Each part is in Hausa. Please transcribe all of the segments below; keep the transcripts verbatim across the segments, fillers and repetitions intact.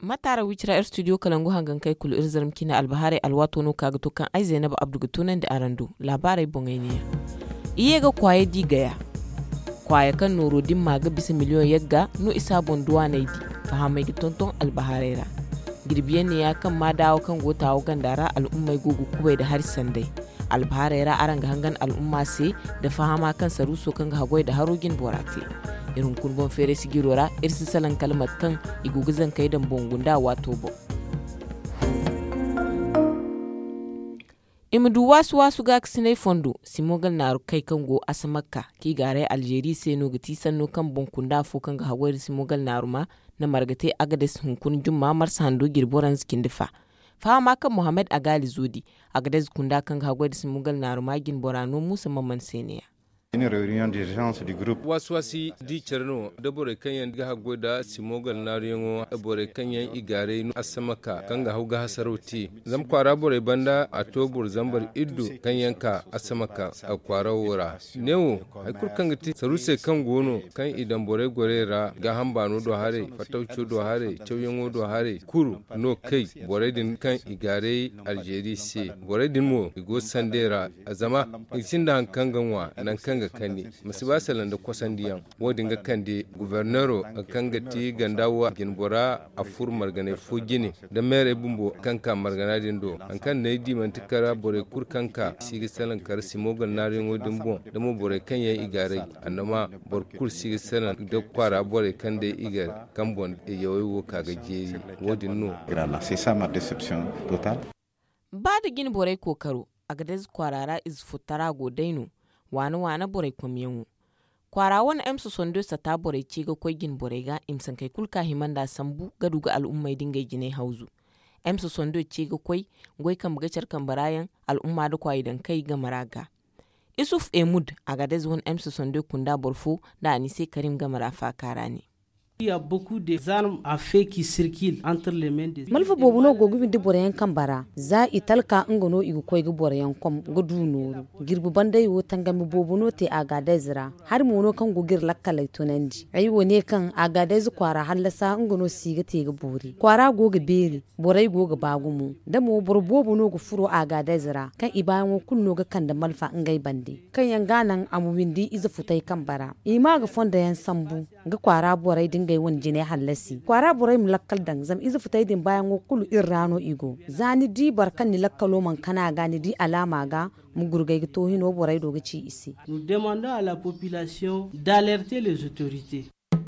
matara wicira yar studio kalangu hangan kai kul irzarim kina albahare alwato no kaga to kan ai Zainab Abdu gutunan da arandu labarai bongainiya iye ga kwaye di gaya kwaye kan noro din maga bisa miliyon yagga no isa bonduwa naidi fahamai tonton albaharera girbiyan ne ya kan ma dawo kan gotawo gandara al'ummai gogu kubai da har sandai albaharera aranga hangan al'umma se da fahama kan saruso kan hagoi da harogin borate irin kurbon fere sigirora irsi salan kalmar kan iguguzan kai dan bongunda wato bo imdu wasu wasu ga sinai fondo simogal na kai kan go asamakka ki gare Algeria sai no gati sanno kan bonkunda fo kan ga hawar simogal na ruma na margate agades hunkun jumma marsa hando girboran zikin difa fama kan Muhammad Agali Zodi agades kunda kan ga hawar simogal na ruma gin borano Musa Mamman Seniya. Une réunion d'urgence du groupe. Waswasi di cerno da bore kanyan ga goda simogal nariyo bore kanyan igare no asamaka kanga hauga hasarauti zam kwara bore banda a tobur zambar iddu kanyanka asamaka a kwara wora newo ai kur kanga ti saruse kan gono kan idan bore gorera ga hambano do hare fataucho do hare chawyengo do hare kuru no kai bore din kan igare Algeria se bore din mo igo sandera azama isinda kanganwa nan kan ga kandi masibasalan da kwasan diyan wadin ga kandi guvernero kanga ti gandawa ginbora a fur margane fo gine da mere bumbo kanka margana din do an kan ne di man tikara bore kur kanka sigi salan kar simogal narin wadin bon da mo bore kan ya igare annama bor kur sigi salan da kwara bore kan da igar kan bon e yoyi wo kaga jeri wadin no c'est ça ma déception totale ba da gin bore kokaro agadez kwarara is futara go daino wani wani borai kwamiyan kwara wani emsu sondo sa ta borai ce ga kwagin borai ga imsan kai kulka himan da sambu gadu ga al'ummai dinga gine hauzu emsu sondo ce ga kwai gwai kan bugacar kan barayan al'umma da kwayi dan kai ga maraga isuf emud a gadez wani emsu sondo kunda borfo da anise karim ga marafa kara ne. Il y a beaucoup d'armes à feu qui circulent entre les mains des malfa bobuno gogu bi borayan kambara za italka ngono igu koy gu borayan kom godu noru girbu bandai wo tangami bobuno te aga dezra har mono kan gugir lakkalai tonandi ai wone kan aga dez kwara hallasa ngono siga te ga bori kwara goga beri borai goga bagumu da mo bor bobuno gu furo aga dezra kan ibayan wo kunno ga kan da malfa ngai bande kan yanganan amumindi iza futai kambara ima ga fonda yan sambu ga kwara borai dinga gai wani jine hallasi kwara burai mu lakkal dan zam izu fitai din bayan wakulu irrano igo zani di barkan ni lakkalo man kana gani di alama ga mu gurgai to hino burai doga ci isi. Nous demandons à la population d'alerter les autorités.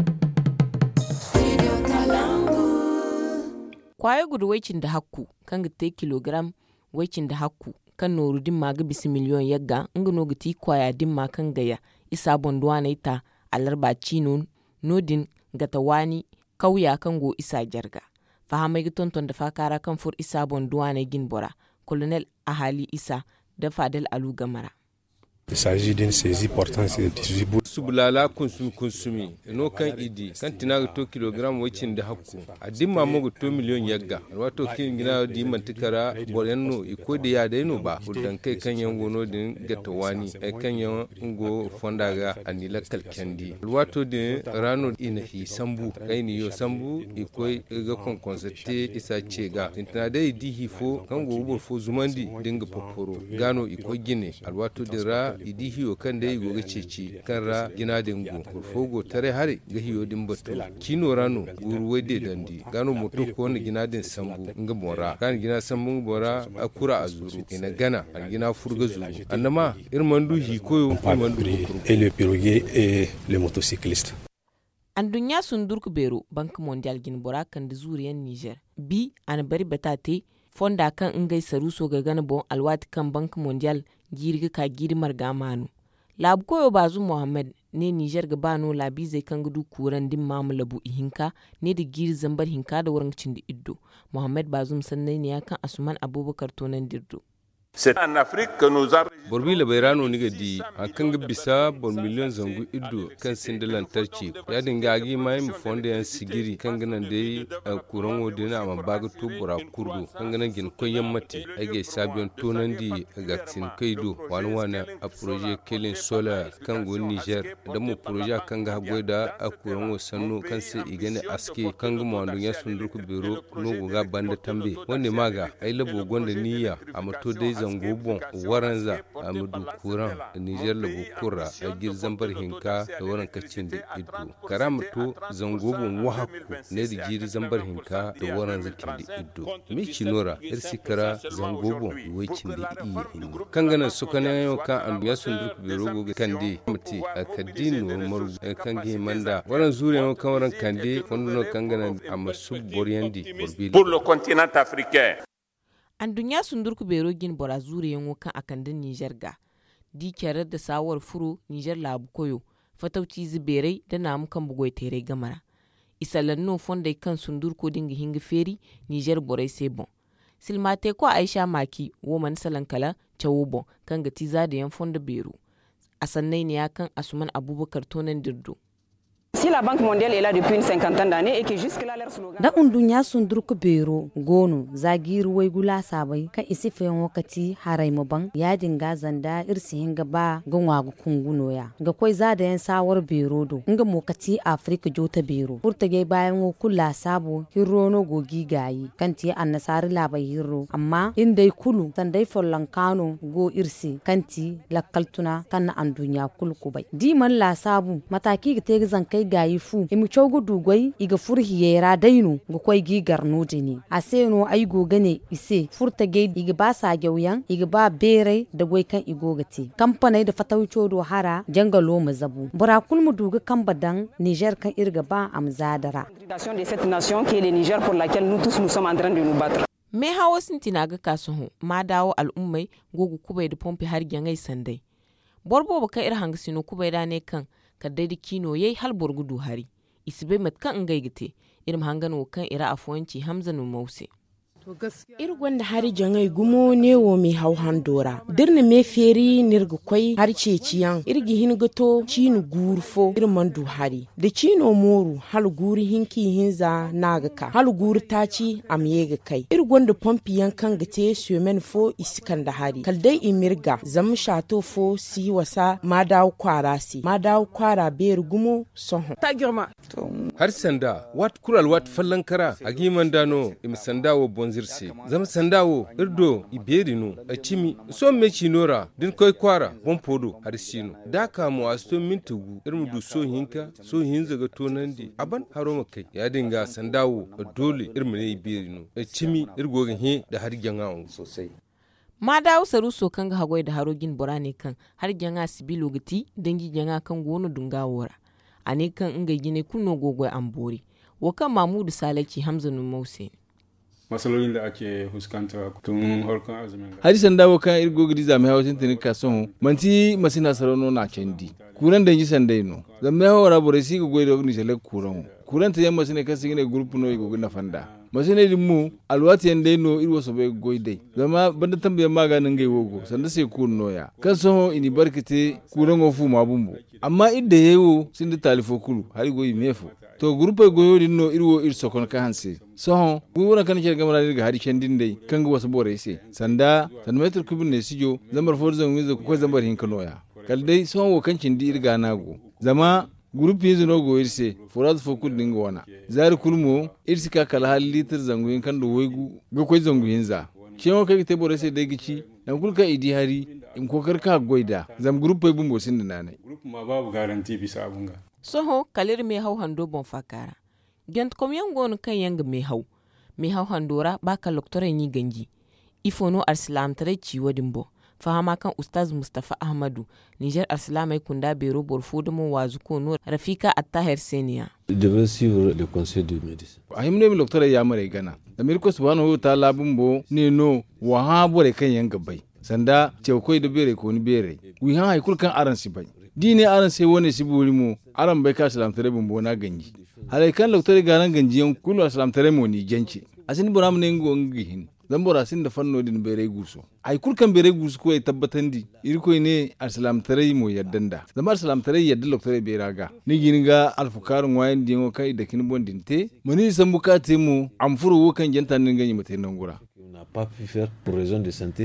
Kwaye gudu waicin da hakku kan gite kilogram waicin da hakku kan noru din maga bisi miliyon yagga ngano giti kwaya din ma kan gaya isa bonduwa na ita alarba cinon nodin gata wani kauya kan go isa jarga fahamai tonton da fakara kan fur isa bonduwa na gin bora colonel ahali isa da fadal alu gamara. Il s'agit d'une saisie portant sur dix-huit bouts. Sublala konsum konsumi no kan idi kan tinaga to kilogram wacin da hakku adimma mo to miliyon yagga wato kin gina di mantikara borenno iko da ya dai no ba budan kai kan yan gono din gatta wani e kan yan ngo fondaga anila kalkendi wato de rano ina hi sambu kai ni yo sambu iko ga kon konsete isa cega tinna dai di hi fo kan go bo fo zumandi dinga poporo gano iko gine alwato de ra idi hiyo kan dai goga ceci kan ra gina dingo kurfogo tare hare ga hiyo din batu kino rano guruwe de dandi gano moto ko ne gina din sambu nga bora kan gina sambu bora akura azuru ina gana an gina furga zuru annama irmandu hi koyo irmandu et le piroguer et le motocycliste. An dunya sun durku bero bank mondial gin bora kan da zuriyan Niger bi an bari batate fonda kan ingai saruso ga gana bon alwati kan bank mondial girga ka giri marga manu labu koyo bazu Muhammad ne Niger ga bano labi zai kan gudu kuran din mamu labu ihinka ne da giri zambar hinka da wurin cin da iddo Muhammad bazum sannai ne ya kan Asuman Abubakar tonan dirdo C'est en Afrique que nous avons borbi la bayrano ni gadi an kan bisa bor miliyon zangu iddo kan sinde lantarki ya dinga agi mai mu fonde yan sigiri kan ganan dai kuran wode na ma baga to bura kurdu kan ganan gin koyen mati age sabiyon tonandi ga tin kaido wani wani a projet kelin solar kan go Niger da mu projet kan ga goida a kuran wasanno kan sai igane aske kan ga mu ya sundurku biro no ga banda tambe wani maga ai labo gonda niyya a mato dai zango bon waranza amudu kuran Niger labu kura a gir zambar hinka da waran kacin da iddo karamto zangobin wahaku ne da giri zambar hinka da waran zakin da iddo mi cinora irsi kara zangobin waikin da iya hinni kan gana su kana yau kan an ya sundur biro go kande muti a kadino maru kan ge manda waran zure yau kan waran kande fondo kan gana amasu boryandi borbili pour le continent africain. An dunya sundurku bero gin bora zure yango kan akandin Niger ga. Di kyarar da sawar furo Niger labu koyo, fatauci ziberai da namu kan bugoi tere gamara. Isalanno fonda kan sundurku dinga hinga feri Niger borai sai bon. Silmate ko Aisha Maki woman salankala chawo bon kan gati za da yan fonda bero. Asannai ne ya kan Asuman Abubakar tonan dirdo. Si la Banque mondiale est là depuis une cinquantaine d'années et que jusque là leur slogan da undunya sundurku bero gono zagiru wai gula sabai ka isi fayan wakati harai maban ya dinga zanda irsi hinga ba ganwa gu kunguno ya ga koi za da yan sawar bero do nga mokati Afrika jota bero furta gai bayan wo kula sabo hirrono gogi gayi kanti annasari labai hirro amma indai kulu sandai follan kano go irsi kanti lakaltuna kan andunya kulku bai diman la sabu mataki ga te zan kai gayi fu imi chogu dugwai iga furhi yera dainu go koy gi garno dini aseno ay go gane ise furta ge iga ba sa gyauyan iga ba bere da goy kan igogati kampanai da fatawcho do hara jangalo mazabu bura kulmu duga kambadan Niger kan irga ba amzadara de cette nation qui est le Niger pour laquelle nous tous nous sommes en train de nous battre. Me hawo sintina ga kasuhu ma dawo al'ummai gogu kubai da pompi har gyangai sandai borbo baka ir hangasino kubai da ne kan kadai da kino yayi hal borgudu hari isibe matkan ngaigite irim hangan kan ira afuwanci Hamza no Mause ir gwanda hari jangai gumo ne wo mi hau handora dirne me feri nirga koi har ceciyan irgi hin gato cinu gurfo ir mandu hari da cino moru hal guri hinki hinza naga ka hal guri taci am yega kai ir gwanda pompi yankan gate sumen fo iskan da hari kaldai imirga zam shato fo si wasa ma dawo kwara si ma dawo kwara ber gumo soho tagirma har sanda wat kural wat fallan kara agiman dano im sanda wo bonzirse zama sandawo irdo iberino a cimi so me cinora din koy kwara bon podo har sino daka mu asto mintugu irmu du so hinka so hinza ga tonandi aban haroma kai ya dinga sandawo dole irmu ne iberino a cimi irgo ga he da har janga sosai ma dawo saru so kan ga hagoi da harogin borane kan har janga sibilo gati dangi janga kan gono dungawora ane kan inga gine kunno gogoi ambori wakan Mamudu Salaki Hamza no Mause masalolin da ake huskanta tun harkar azumin hari sanda wo kan irgo gidi zame hawsin tin ka son manti masina sarono na kendi kuran da ji sandai no zamme hawara bore si go goido ni sele kuran kuran ta yamma sine kasi ne group no go na fanda masine dimmu alwati yande no irwo so be goidai zama banda tambaye maganin gai wogo sanda sai kun noya kan so ini barkite kuran ofu mabumbu amma idda yewo sinde talifo kulu hari go mefu to grupe goyo dinno irwo ir sokon ka hanse so wura kan ke gamara daga hari kendin dai kan ga wasu bore sai sanda san metr kubin ne sijo zambar forzan wizo ko zambar hin kanoya kal dai so wo kan cindi irga nago zama grupe yizo no go irse foraz fokul dinga wana zar kulmo irsika kala hal litr zanguin kan do wegu ga koy zanguin za kewo kai te bore sai dai gici dan kulka idi hari in kokar ka goida zam grupe bumbo sin dinane group ma babu garanti bisa abunga soho kalir me hau hando bon fakara gent komyan gon kan yanga me hau me hau handora ba ka loktoren yi ganji ifono arslam tare ciwo dimbo fahama kan ustaz Mustafa Ahmadu Niger Arslamai kunda bero borfo da mu wazu ko no Rafika Attahir Seniya devait suivre le conseil de médecine ahimne mi loktora ya mare gana amirko subhanahu wa ta'ala bumbo ne no wa ha bore kan yanga bai sanda cewkoi da bere ko ni bere wi ha haikul kan aran si bai dine aran sai wani si buri mu aran bai ka salam tare bumbo na ganji halai kan loktora garan ganji yan kullu salam tare mu ni janci asin buram ne ngo ngihin zambora sin da fanno din bere guso ai kurkan bere guso ko ai tabbatan di irko ne arsalam tarai mo yaddanda zama arsalam tarai yadda lokare bere ga ni ginga alfukarun wayan dingo kai da kin bondin te mani san bukate mu amfuru wukan janta nin ganyi mate nan gura on n'a pas pu faire pour raison de santé.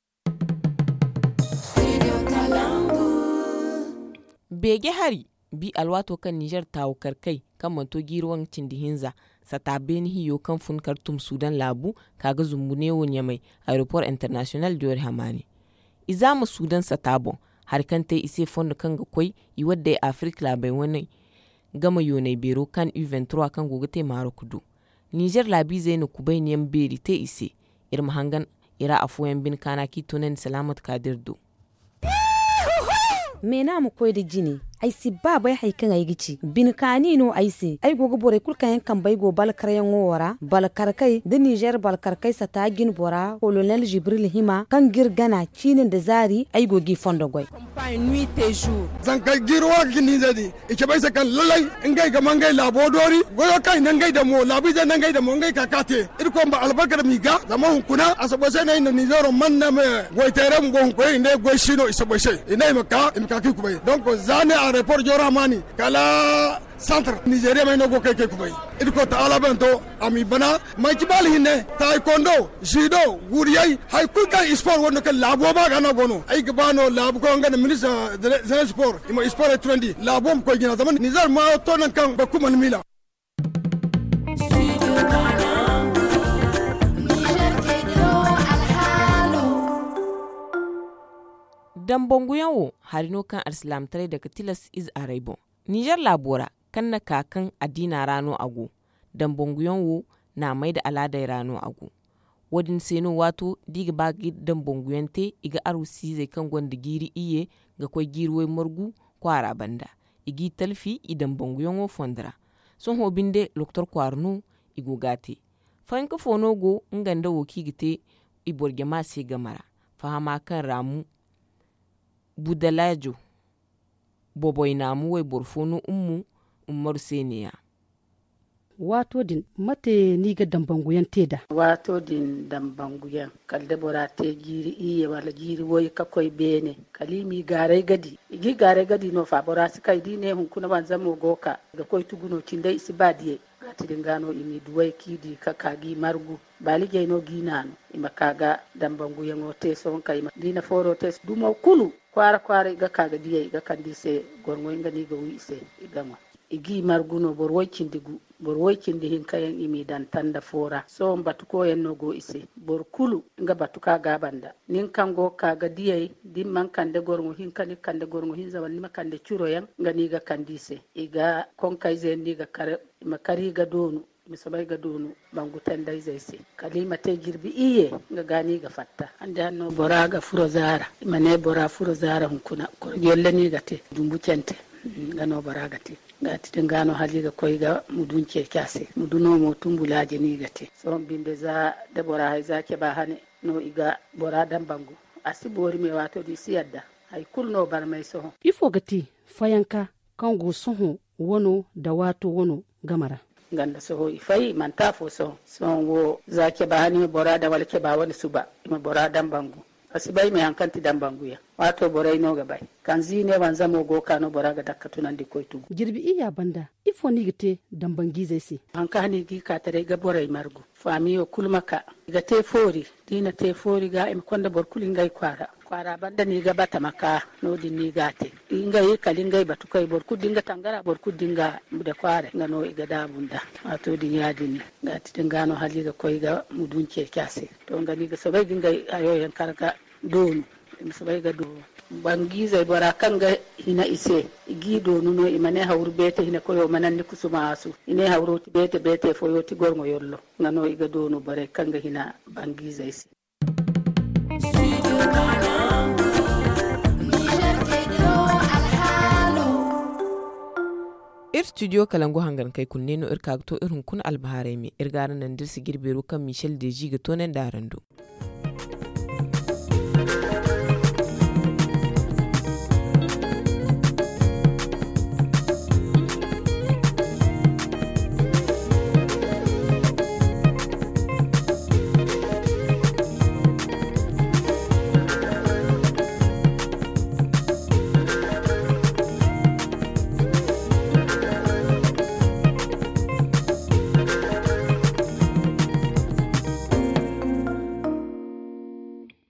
Bege hari bi alwato kan Niger tawo karkai kan manto girwan cindihinza sata beni hiyo kan fun kartum Sudan labu kaga zumbune wonya mai aeroport international Dior Hamani izama Sudan satabo har kan tai ise fondo kan ga koi i wadda Africa labai wani gama yonai bero kan U twenty-three kan gogate maro kudu Niger labi zainu kubai niyan beri te ise irma hangan ira afuyan bin kana kitonen salamat kadirdu mena mu koy da jini ai si baba ya haikan ai gici bin kani no ai si ai gogo bore kulkan kan bai go bal karyan wora bal karkai da Niger bal karkai sa ta gin bora colonel Jibril Hima kan girgana cinin da zari ai gogi fondo goy campagne nuit et jour zan kai girwa gini zadi ike bai sakan lalai ngai ga mangai labodori goyo kai nan ngai da mo labi da nan ngai da mo ngai kakate irko ba albarkar mi ga zama hunkuna asabo sai na inda Niger man na me goy tere mu go hunkoy ne goy shino isabo sai ina maka imka ki kubai donc zane report jora mani kala centre Nigeria may no go kay kay kubay idiko ta ala bento ami bana may kibal hinne taekwondo judo guriyai hay kulka sport wono ka labo ba gana gono ay gabano labo ko ngana ministre de sport ima sport trendy labo ko gina zaman Niger ma to nan kan ba kuma mila dan bonguyan wo harino kan arsilam tare daga tilas iz araibo Niger labora kan na kakan adina rano ago dan bonguyan wo na mai da aladai rano ago wadin seno wato diga bagi dan bonguyan te iga arusi zai kan gwanda giri iye ga kwai girwai margu kwara banda igi talfi idan bonguyan wo fondra sun hobin de doktor kwarno igo gate fanka fono go nganda wo kigite iborge ma se gamara fahama kan ramu budalajo boboy namu wai borfono ummu ummar seniya wato din mate ni ga dambanguyan teda wato din dambanguyan kalde bora te giri iye wala giri woy kakoy bene kalimi gare gadi igi gare gadi no fa bora sikai dine hun kuna ban zamo goka ga koy tuguno cinde isi badiye ati dingano imi duwai kidi kakagi margu balige no ginano ima kaga dambanguyan o te son kay dina foro te dumo kulu kwara kwara ga kaga diye ga kandise gorngo inga ni ga wise igama igi marguno bor woycindigu bor woycindi hin kayen imi dan tanda fora so mbatu ko en no go ise bor kulu nga batu ka gabanda nin kango kaga diye dim man kande gorngo hin kani kande gorngo hin zaman nima kande curo yang nga ni ga kandise iga konkay zen ni ga kare makari ga donu misabay ga donu bangu tanda izese kalima te girbi iye nga gani ga fatta ande hanno bora ga furo zara imane bora furo zara hunkuna ko yolle ni gate dumbu cente ngano bora gate gati de ngano haliga koyga mudunce kyase muduno mo tumbulaje ni gate so binde za de bora hay zake ba hane no iga bora dan bangu asibori me wato di siyadda hay kulno bar mai so ifo gati fayanka kango soho wono da wato wono gamara ganda soho ifai manta fo so so wo zake ba hane bora da walke ba wani suba ima bora dan bangu asibai mai hankanti dan banguya wato borai no gabai kan zine wanza mo go kano boraga dakatuna ndi koytu girbi iya banda ifo ni gite dan bangi zai se hanka hani gi ka tare ga borai margu famiyo kulmaka ga te fori dina te fori ga im konda bor kulingai kwara kwara banda ni ga bata maka no din ni gate ingai kalingai batu kai bor kudinga tangara bor kudinga mude kware ngano iga da bunda wato din yadini gati dingano haliga koyga mudunce kyase to ngani ga sabai dingai ayo yan karga donu misabai ga do bangiza bora kanga hina ise gido nuno imane hawru bete hina koyo mananni kusuma asu ine hawru bete bete fo yoti gorgo yollo ngano iga do no bare kanga hina bangiza ise ir studio kalangu hangan kai kunne no ir kagto irin kun albahare mi ir garan nan dirsi girberu kan Michel Deji ga tonen darando